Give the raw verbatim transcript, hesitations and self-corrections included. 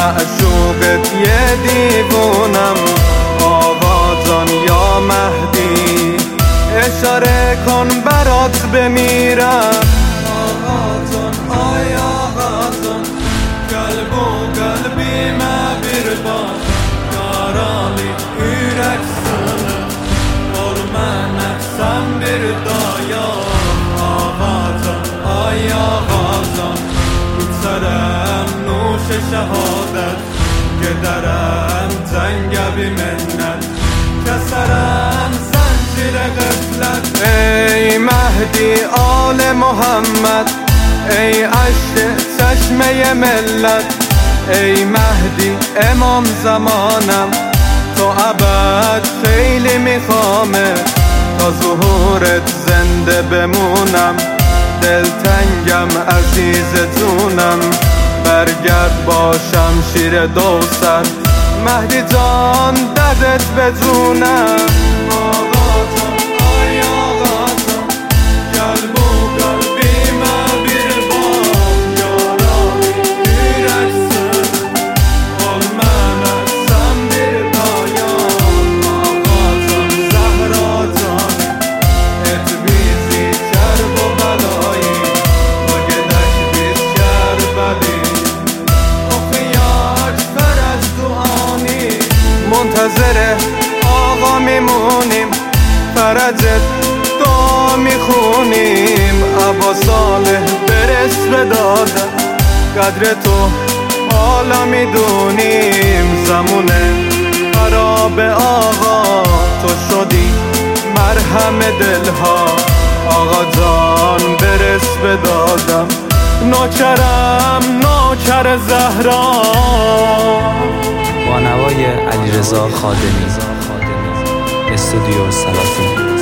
معشوقت یه دیوونم آقا جان یا مهدی اشاره کن برات بمیرم آقا جان آی آقا جان قلب و قلبی ما bir bak yaralı yüreksini olmana sen bir dayan ağacan ay ağacan yükselem nuş şehadet giderem cenge bir minnet keserem zincire gıflet ey Mehdi آل محمد ای عشق چشمه ملت ای مهدی امام زمانم تو ابد خیلی میخوامه تا ظهورت زنده بمونم دلتنگم عزیزتونم برگرد با شمشیر دوسر مهدی جان دردت بدونم آقا جان آی آقا جان قلب و قلبی من bir bak yaralı yüreksin olmana sen bir dayan آقا جان زهرا جان et bizi kerb و belayı و گدک biz kerbeli okuyar فرج duani منتظر آقا میمونیم فرجت دعا میخونیم عبا صالح برس به دادم قدر تو حالا میدونیم زمونه خراب آقا تو شدی مرهم دلها آقا جان برس به دادم نوکرم نوکر زهرا با نوای علیرضا خادمی استودیو سلاطین.